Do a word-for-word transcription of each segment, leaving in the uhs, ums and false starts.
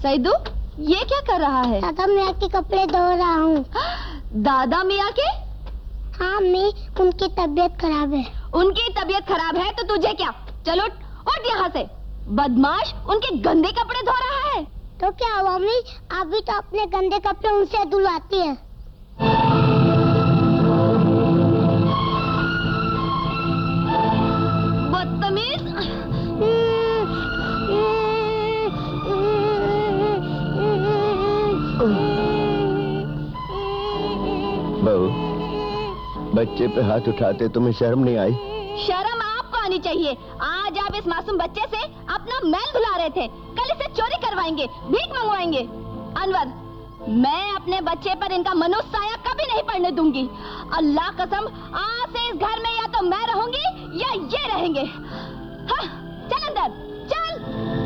सईदू, ये क्या कर रहा है? दादा मियाँ के कपड़े धो रहा हूँ। दादा मियाँ के? हाँ मी, उनकी तबीयत खराब है। उनकी तबीयत खराब है तो तुझे क्या? चलो उठ, उठ यहाँ से। बदमाश, उनके गंदे कपड़े धो रहा है। तो क्या हुआ मम्मी, आप भी तो अपने गंदे कपड़े उनसे धुलवाती है। बदतमीज। बहू, बच्चे पे हाथ उठाते तुम्हें शर्म नहीं आई? शर्म आपको आनी चाहिए। आज आप इस मासूम बच्चे से अपना मैल धुला रहे थे, कल इसे चोरी करवाएंगे, भीख मंगवाएंगे। अनवर, मैं अपने बच्चे पर इनका मनुष्य साया कभी नहीं पड़ने दूंगी। अल्लाह कसम, आज से इस घर में या तो मैं रहूंगी या ये रहेंगे। हाँ, चल अंदर, चल।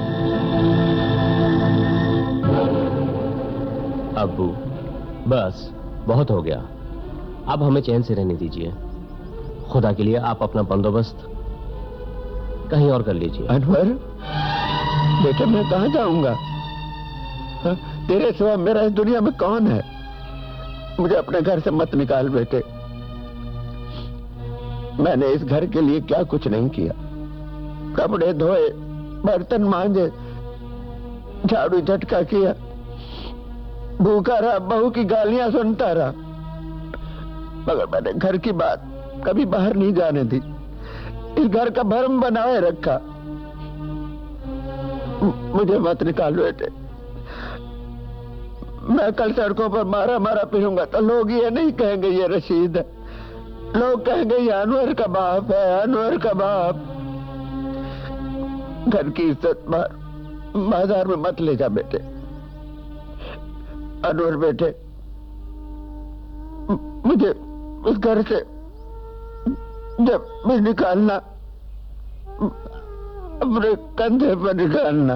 अब्बू, बस बहुत हो गया, अब हमें चैन से रहने दीजिए। खुदा के लिए आप अपना बंदोबस्त कहीं और कर लीजिए। अनवर, बेटा मैं कहाँ जाऊंगा? हा? तेरे सिवा मेरा इस दुनिया में कौन है? मुझे अपने घर से मत निकाल बेटे। मैंने इस घर के लिए क्या कुछ नहीं किया। कपड़े धोए, बर्तन मांजे, झाड़ू झटका किया, भूखा रहा, बहू की गालियां सुनता रहा, मगर मैंने घर की बात कभी बाहर नहीं जाने दी। इस घर का भरम बनाए रखा। मुझे मत निकाल बेटे। मैं कल सड़कों पर मारा मारा फिरूंगा तो लोग ये नहीं कहेंगे ये रशीद है, लोग कहेंगे ये अनवर का बाप है, अनवर का बाप। घर की इज्जत बाजार में मत ले जा बेटे। अनवर बेटे, मुझे उस घर से जब भी निकालना, अपने कंधे पर निकालना।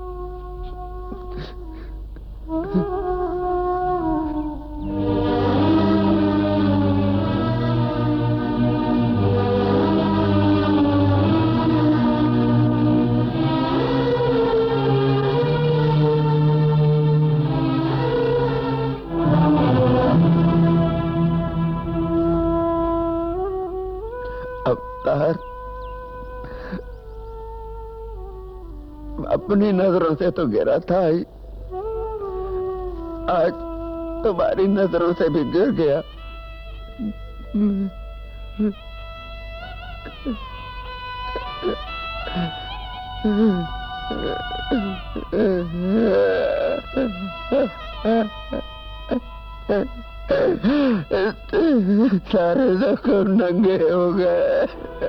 अपनी नजरों से तो गिरा था ही, आज तुम्हारी नजरों से भी गिर गया। सारे जख्म नंगे हो गए।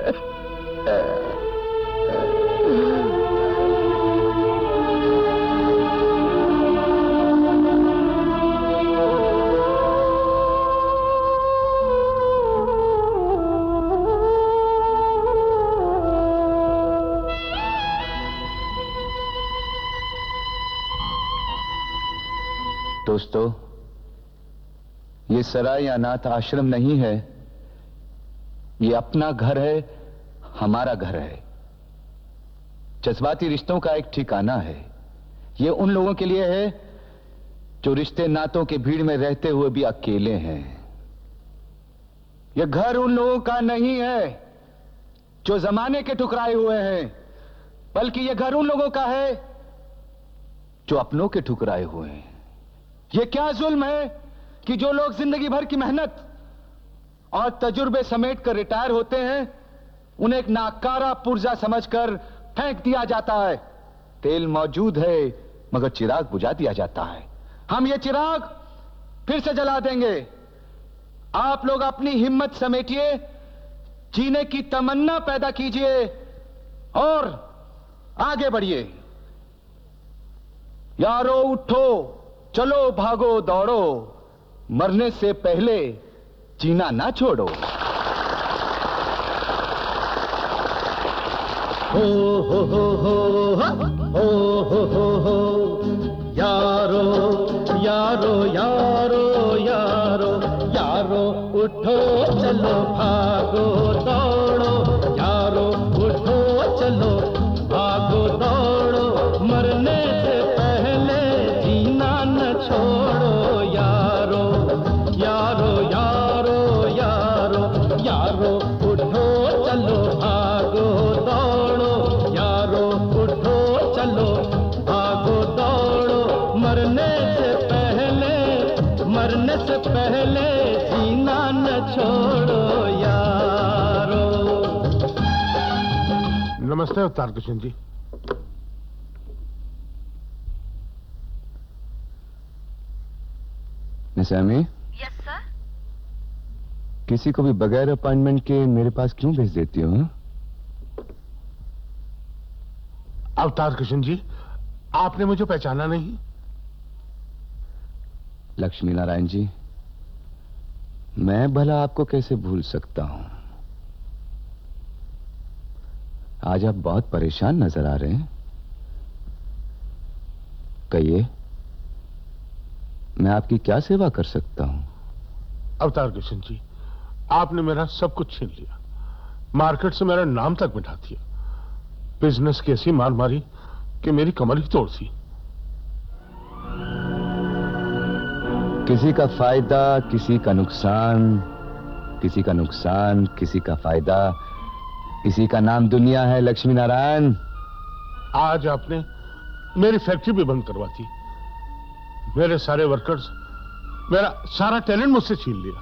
दोस्तों, ये सराय अनाथ आश्रम नहीं है, ये अपना घर है, हमारा घर है। जज्बाती रिश्तों का एक ठिकाना है। ये उन लोगों के लिए है जो रिश्ते नातों के भीड़ में रहते हुए भी अकेले हैं। यह घर उन लोगों का नहीं है जो जमाने के ठुकराए हुए हैं, बल्कि यह घर उन लोगों का है जो अपनों के ठुकराए हुए हैं। यह क्या जुल्म है कि जो लोग जिंदगी भर की मेहनत और तजुर्बे समेट कर रिटायर होते हैं, उन्हें एक नाकारा पुर्जा समझकर फेंक दिया जाता है। तेल मौजूद है मगर चिराग बुझा दिया जाता है। हम ये चिराग फिर से जला देंगे। आप लोग अपनी हिम्मत समेटिए, जीने की तमन्ना पैदा कीजिए और आगे बढ़िए। यारो उठो, चलो भागो दौड़ो, मरने से पहले जीना ना छोड़ो। हो हो हो हो हो हो हो हो यारो यारो यारो यारो यारो उठो चलो भागो दौड़ो, यारो उठो चलो भागो दौड़ो, मरने से पहले नमस्ते अवतार कृष्ण जी। Nizami, yes sir. किसी को भी बगैर अपॉइंटमेंट के मेरे पास क्यों भेज देती हो? अवतार कृष्ण जी, आपने मुझे पहचाना नहीं? लक्ष्मी नारायण जी, मैं भला आपको कैसे भूल सकता हूं? आज आप बहुत परेशान नजर आ रहे हैं। कहिए, मैं आपकी क्या सेवा कर सकता हूं? अवतार कृष्ण जी, आपने मेरा सब कुछ छीन लिया, मार्केट से मेरा नाम तक मिटा दिया, बिजनेस की ऐसी मार मारी कि मेरी कमर ही तोड़ दी। किसी का फायदा, किसी का नुकसान, किसी का नुकसान, किसी का फायदा, इसी का नाम दुनिया है लक्ष्मी नारायण। आज आपने मेरी फैक्ट्री भी बंद करवा दी, मेरे सारे वर्कर्स, मेरा सारा टैलेंट मुझसे छीन लिया।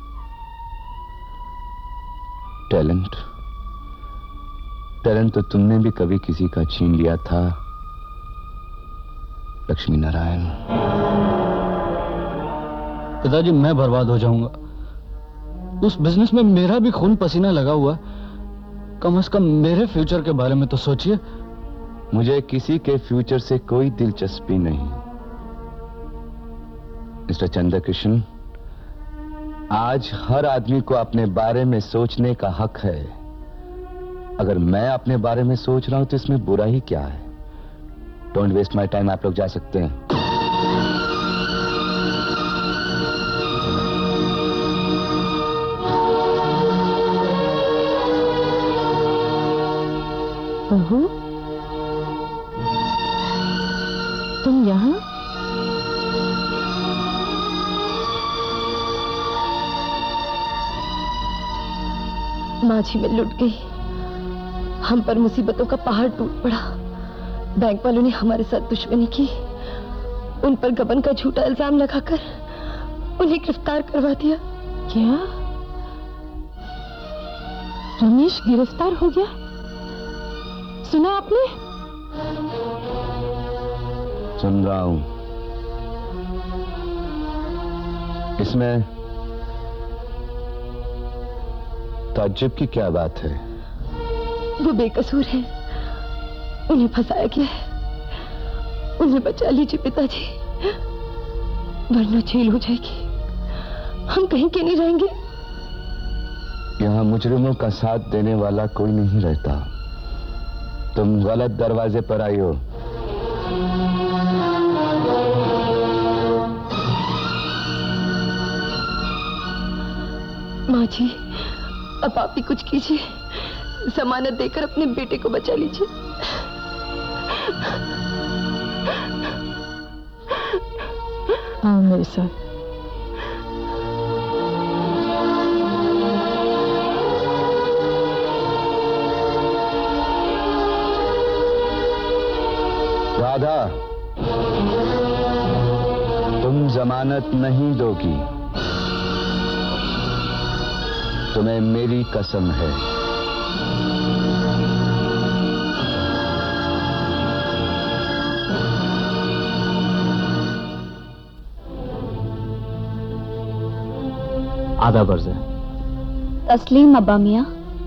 टैलेंट टैलेंट तो तुमने भी कभी किसी का छीन लिया था लक्ष्मी नारायण। पिताजी, मैं बर्बाद हो जाऊंगा। उस बिजनेस में मेरा भी खून पसीना लगा हुआ है। कम से कम मेरे फ्यूचर के बारे में तो सोचिए। मुझे किसी के फ्यूचर से कोई दिलचस्पी नहीं मिस्टर चंद्रकृष्ण। आज हर आदमी को अपने बारे में सोचने का हक है। अगर मैं अपने बारे में सोच रहा हूं तो इसमें बुरा ही क्या है? डोंट वेस्ट माय टाइम, आप लोग जा सकते हैं। बहू, तुम यहाँ? माझी में लुट गई, हम पर मुसीबतों का पहाड़ टूट पड़ा। बैंक वालों ने हमारे साथ दुश्मनी की, उन पर गबन का झूठा इल्जाम लगाकर उन्हें गिरफ्तार करवा दिया। क्या रमेश गिरफ्तार हो गया? सुना आपने? सुन रहा हूं। इसमें ताज्जुब की क्या बात है? वो बेकसूर है, उन्हें फंसाया गया है। उन्हें बचा लीजिए पिताजी, वरना जेल हो जाएगी। हम कहीं के नहीं रहेंगे। यहां मुजरिमों का साथ देने वाला कोई नहीं रहता। तुम गलत दरवाजे पर आई हो। माँ जी, अब आप भी कुछ कीजिए, जमानत देकर अपने बेटे को बचा लीजिए। आओ मेरे साथ। राधा, तुम जमानत नहीं दोगी। तुम्हें मेरी कसम है। आधा बर्ज है। तस्लीम अब्बा मियां।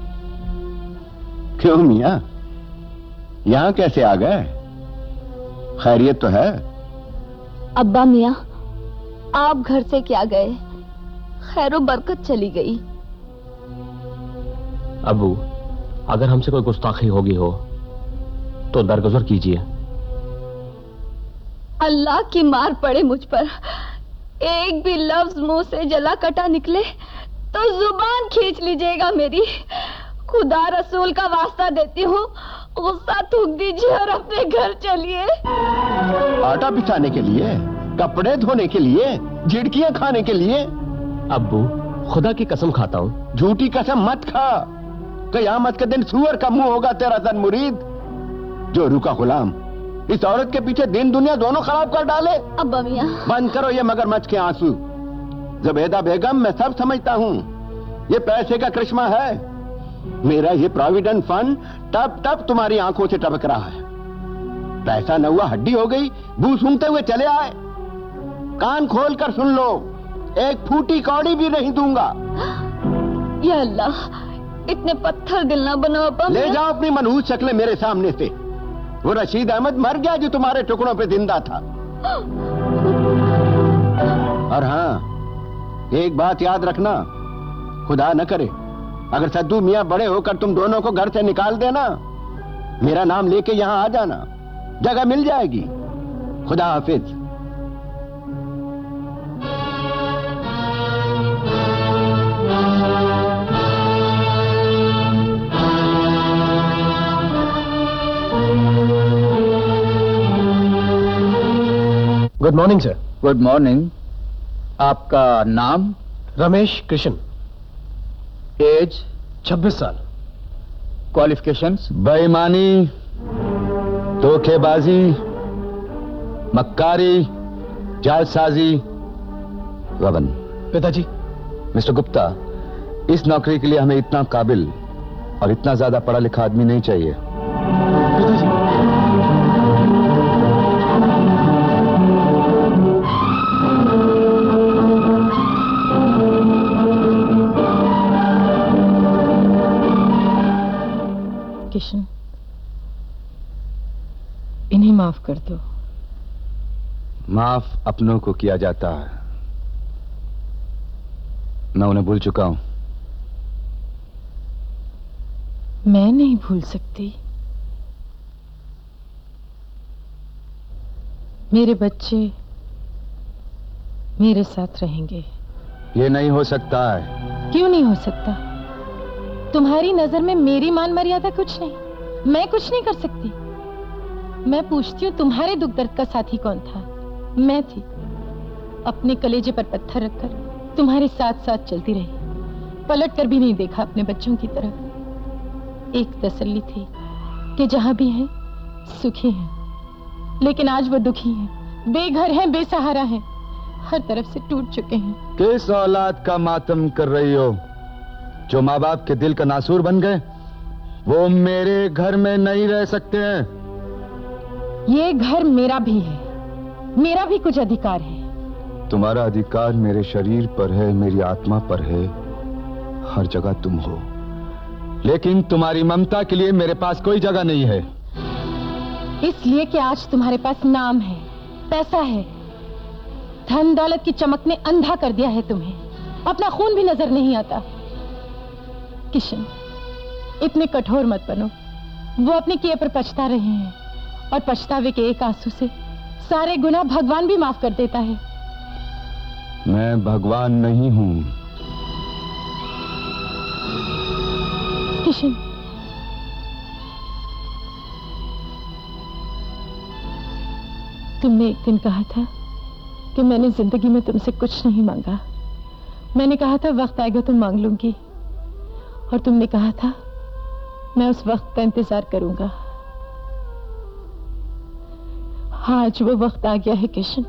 क्यों मियां, यहां कैसे आ गए? खैरियत तो है? अब्बा मियां, आप घर से क्या गए, खैरो बरकत चली गई। अबू, अगर हमसे कोई गुस्ताखी होगी हो तो दरगुजर कीजिए। अल्लाह की मार पड़े मुझ पर, एक भी लफ्ज मुंह से जला कटा निकले तो जुबान खींच लीजिएगा मेरी। खुदा रसूल का वास्ता देती हूँ, गुस्सा थूक दीजिए और अपने घर चलिए। आटा पिसाने के लिए, कपड़े धोने के लिए, झिड़कियां खाने के लिए? अब्बू, खुदा की कसम खाता हूँ। झूठी कसम मत खा। कयामत के दिन सूअर का मुंह होगा तेरा तन मुरीद। जो रुका गुलाम इस औरत के पीछे दिन दुनिया दोनों खराब कर डाले। अब्बा मियां, बंद करो ये मगरमच्छ के आंसू। जबेदा बेगम, मैं सब समझता हूँ, ये पैसे का करिश्मा है। मेरा ये प्रोविडेंट फंड तब तब तुम्हारी आंखों से टपक रहा है। पैसा न हुआ हड्डी हो गई, बू सूंघते हुए चले आए। कान खोल कर सुन लो, एक फूटी कौड़ी भी नहीं दूंगा। या अल्लाह, इतने पत्थर दिल ना बनाओ अब्बा। ले जाओ अपनी मनहूस शक्लें मेरे सामने से। वो रशीद अहमद मर गया जो तुम्हारे टुकड़ों पे जिंदा था। और हाँ, एक बात याद रखना, खुदा न करे अगर सद्दू मियां बड़े होकर तुम दोनों को घर से निकाल देना, मेरा नाम लेके यहां आ जाना, जगह मिल जाएगी। खुदा हाफिज। Good morning sir. Good morning. आपका नाम? रमेश कृष्ण। एज? छब्बीस साल। क्वालिफिकेशंस? बेईमानी, धोखेबाजी, मक्कारी, जालसाजी, गबन। पिताजी। मिस्टर गुप्ता, इस नौकरी के लिए हमें इतना काबिल और इतना ज्यादा पढ़ा लिखा आदमी नहीं चाहिए। पिताजी। किशन, इन्हें माफ कर दो। माफ अपनों को किया जाता है, मैं उन्हें भूल चुका हूं। मैं नहीं भूल सकती। मेरे बच्चे मेरे साथ रहेंगे। ये नहीं हो सकता है। क्यों नहीं हो सकता? तुम्हारी नजर में मेरी मान मर्यादा कुछ नहीं, मैं कुछ नहीं कर सकती। मैं पूछती हूँ, तुम्हारे दुख दर्द का साथी कौन था? मैं थी। अपने कलेजे पर पत्थर रखकर तुम्हारे साथ साथ चलती रही, पलट कर भी नहीं देखा अपने बच्चों की तरफ। एक तसल्ली थी कि जहां भी हैं सुखी हैं, लेकिन आज वो दुखी हैं, बेघर हैं, बेसहारा हैं, हर तरफ से टूट चुके हैं। किस औलाद का मातम कर रही हो? जो माँ बाप के दिल का नासूर बन गए, वो मेरे घर में नहीं रह सकते हैं। ये घर मेरा भी है, मेरा भी कुछ अधिकार है। तुम्हारा अधिकार मेरे शरीर पर है, मेरी आत्मा पर है, हर जगह तुम हो, लेकिन तुम्हारी ममता के लिए मेरे पास कोई जगह नहीं है। इसलिए कि आज तुम्हारे पास नाम है, पैसा है, धन दौलत की चमक ने अंधा कर दिया है तुम्हें, अपना खून भी नजर नहीं आता। किशन, इतने कठोर मत बनो। वो अपने किए पर पछता रहे हैं, और पछतावे के एक आंसू से सारे गुनाह भगवान भी माफ कर देता है। मैं भगवान नहीं हूं। किशन, तुमने एक दिन कहा था कि मैंने जिंदगी में तुमसे कुछ नहीं मांगा। मैंने कहा था वक्त आएगा तो मांग लूंगी, और तुमने कहा था मैं उस वक्त का इंतजार करूंगा। आज वो वक्त आ गया है किशन।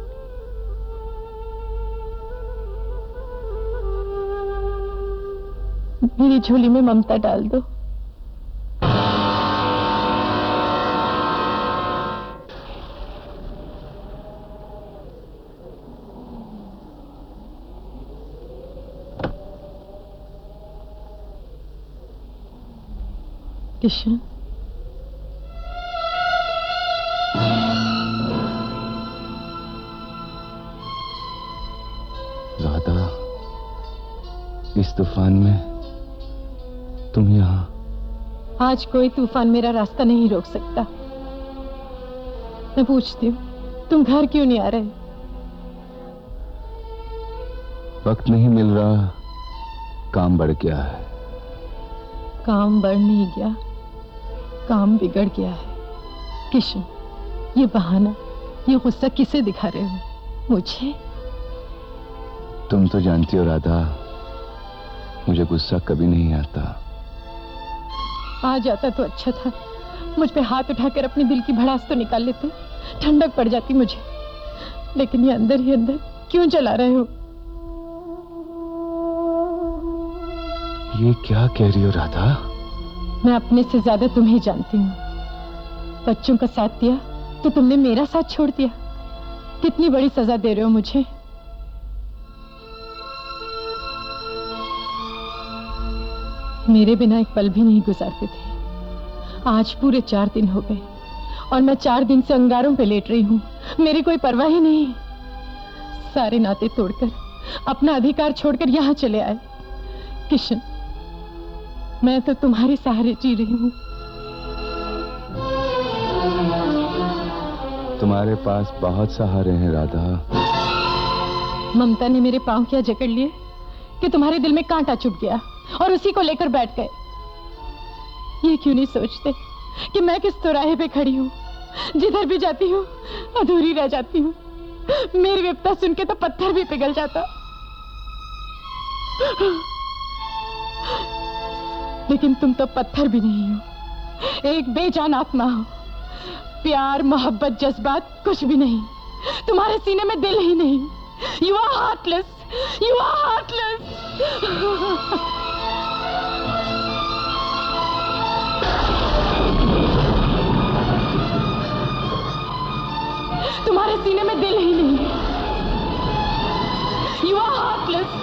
मेरी झोली में ममता डाल दो। किशन, राधा, इस तूफान में तुम यहां? आज कोई तूफान मेरा रास्ता नहीं रोक सकता। मैं पूछती हूँ, तुम घर क्यों नहीं आ रहे? वक्त नहीं मिल रहा, काम बढ़ गया है। काम बढ़ नहीं गया, काम बिगड़ गया है। किशन, ये बहाना, ये गुस्सा किसे दिखा रहे हो? मुझे? तुम तो जानती हो राधा, मुझे गुस्सा कभी नहीं आता। आ जाता तो अच्छा था। मुझ पे हाथ उठाकर अपने दिल की भड़ास तो निकाल लेते, ठंडक पड़ जाती मुझे। लेकिन ये अंदर ही अंदर क्यों जला रहे हो? ये क्या कह रही हो राधा? मैं अपने से ज्यादा तुम्हें जानती हूँ। बच्चों का साथ दिया तो तुमने मेरा साथ छोड़ दिया। कितनी बड़ी सजा दे रहे हो मुझे। मेरे बिना एक पल भी नहीं गुजारते थे। आज पूरे चार दिन हो गए और मैं चार दिन से अंगारों पे लेट रही हूँ। मेरी कोई परवाह ही नहीं। सारे नाते तोड़कर अपना अधिकार छोड़कर यहाँ चले आए। किशन, मैं तो तुम्हारे सहारे जी रही हूँ। तुम्हारे पास बहुत सहारे हैं राधा। ममता ने मेरे पांव क्या जकड़ लिए कि तुम्हारे दिल में कांटा चुभ गया और उसी को लेकर बैठ गए। ये क्यों नहीं सोचते कि मैं किस चौराहे पे खड़ी हूँ, जिधर भी जाती हूँ अधूरी रह जाती हूँ। मेरी विपदा सुन के तो पत्थर भी पिघल जाता। लेकिन तुम तो पत्थर भी नहीं हो, एक बेजान आत्मा हो। प्यार, मोहब्बत, जज्बात कुछ भी नहीं। तुम्हारे सीने में दिल ही नहीं। You are heartless, you are heartless. तुम्हारे सीने में दिल ही नहीं। You are heartless,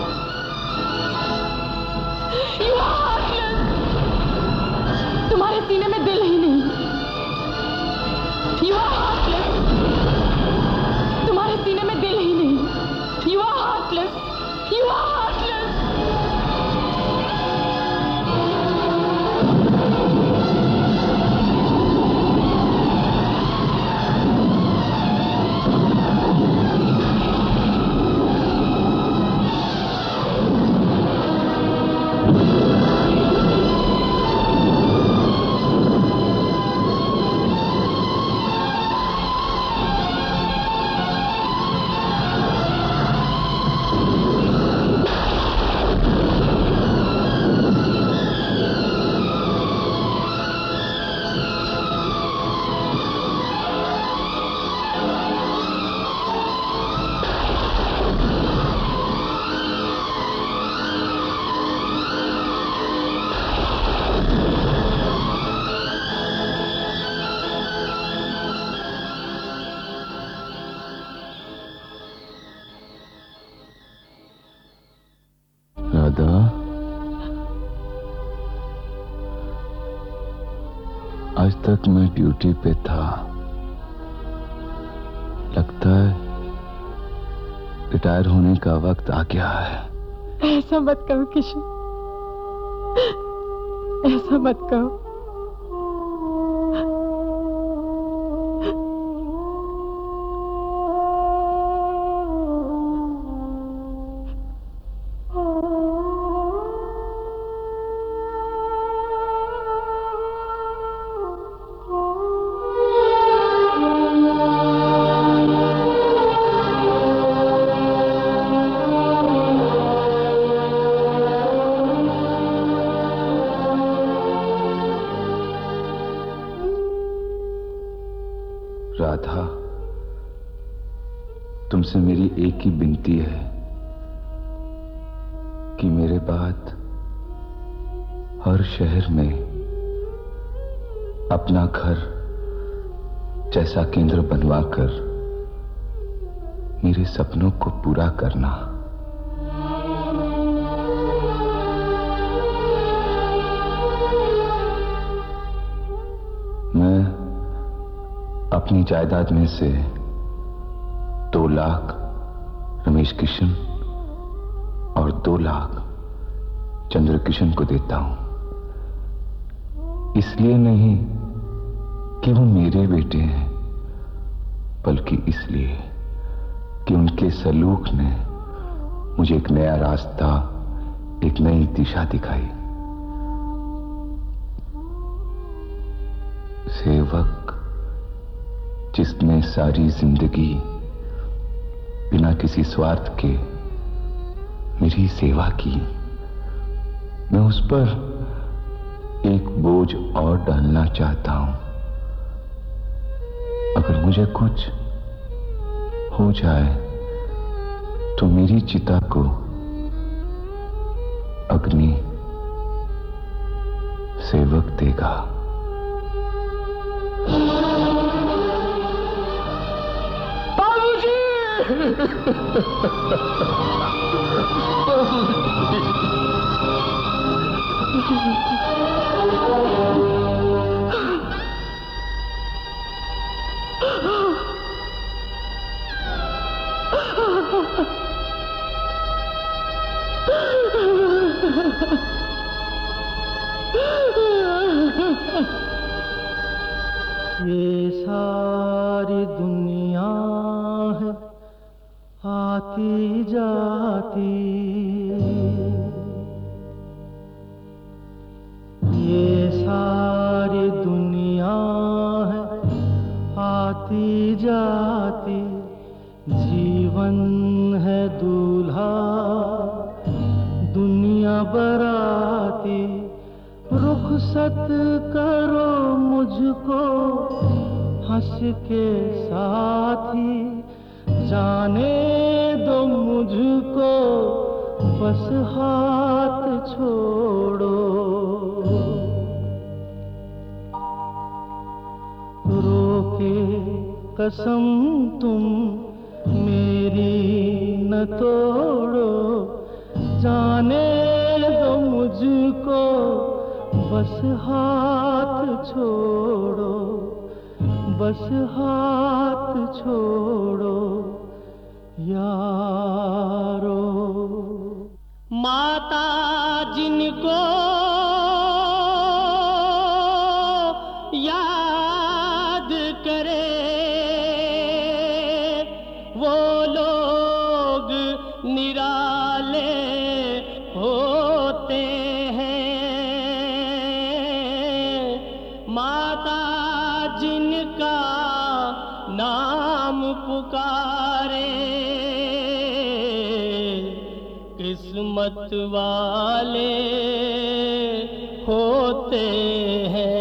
you are heartless. तुम्हारे सीने में दिल ही नहीं। You are heartless. तुम्हारे सीने में दिल ही नहीं। You are heartless, you are heartless. आज तक मैं ड्यूटी पे था। लगता है रिटायर होने का वक्त आ गया है। ऐसा मत कहो किशन, ऐसा मत कहो। राधा, तुमसे मेरी एक ही विनती है कि मेरे बाद हर शहर में अपना घर जैसा केंद्र बनवाकर मेरे सपनों को पूरा करना। मैं अपनी जायदाद में से दो लाख रमेश किशन और दो लाख चंद्र किशन को देता हूं। इसलिए नहीं कि वो मेरे बेटे हैं, बल्कि इसलिए कि उनके सलूक ने मुझे एक नया रास्ता, एक नई दिशा दिखाई। सेवक जिसने सारी जिंदगी बिना किसी स्वार्थ के मेरी सेवा की, मैं उस पर एक बोझ और डालना चाहता हूं। अगर मुझे कुछ हो जाए तो मेरी चिता को अग्नि सेवक देगा। ये सारी दुनिया है आती जाती, ये सारी दुनिया है आती जाती, जीवन है दूल्हा दुनिया बराती, रुखसत करो मुझको हंस के साथी, जाने दो मुझको बस हाथ छोड़ो, रोके कसम तुम मेरी न तोड़ो, जाने दो मुझको बस हाथ छोड़ो, बस हाथ छोड़ो यारो। माता जिनको याद करे वो लोग निराले होते हैं, माता जिनका नाम पुकारे किस्मत वाले होते हैं।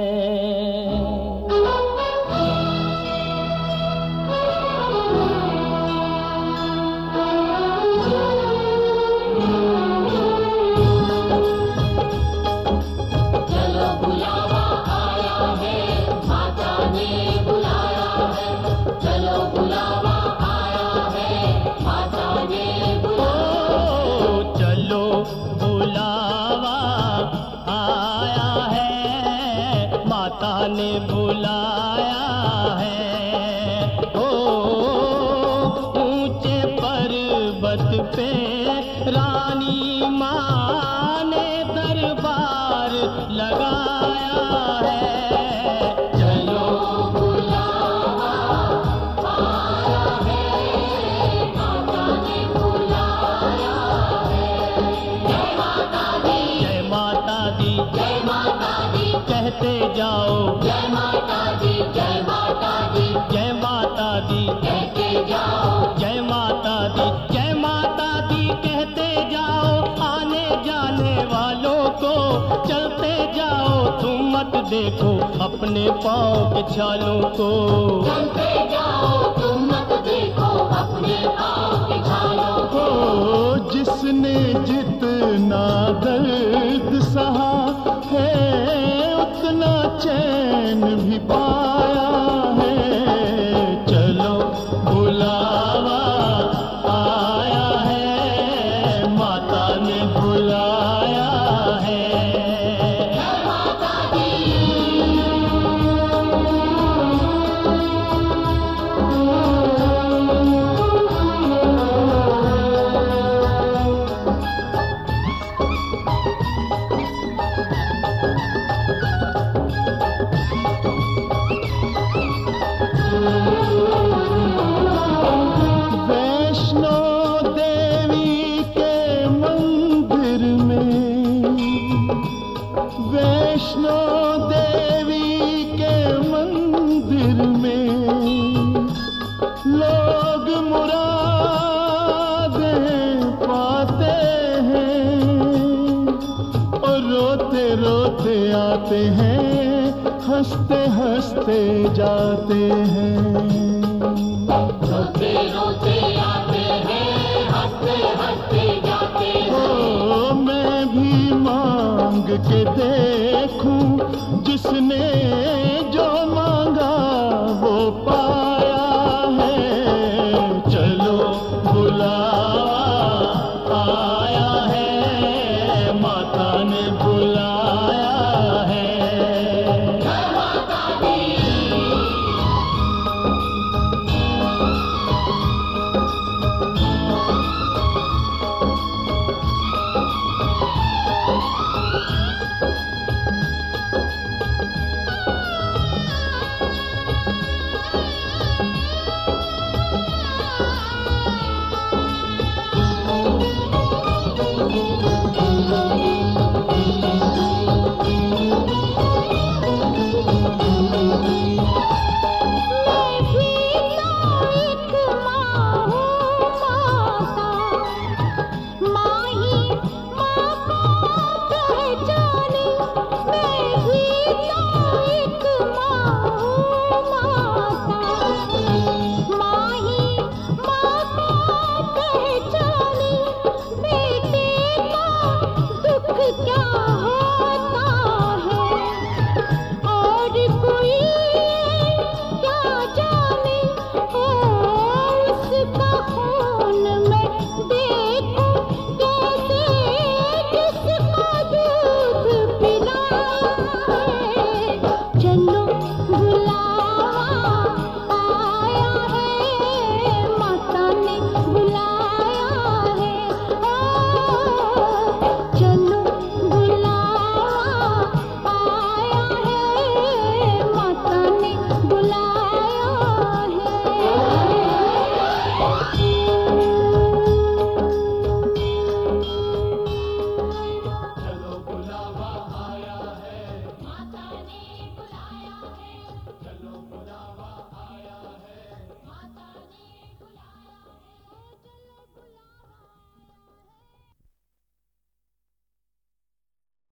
ने बुलाया है, ओ ऊंचे पर्वत पे रानी माँ ने दरबार लगाया है। चलो बुलावा आया है, माता ने बुलाया है। जय माता दी, जय माता दी, जय माता दी कहते जाओ, जय माता दी, जय माता दी, जय माता दी कहते जाओ, जय माता दी, जय माता दी कहते जाओ, आने जाने वालों को चलते जाओ, तुम मत देखो अपने पाँव के छालों को, चलते जाओ तुम मत देखो अपने पाँव के छालों को। जिसने जितना दर्द सहा है उतना चैन भी पाया है। चलो बुलावा आया है, माता ने बुलाया है। जय माता दी, आते हैं हंसते हंसते जाते हैं, रोते रोते आते हैं हंसते हंसते जाते हैं। ओ मैं भी मांग के देखूं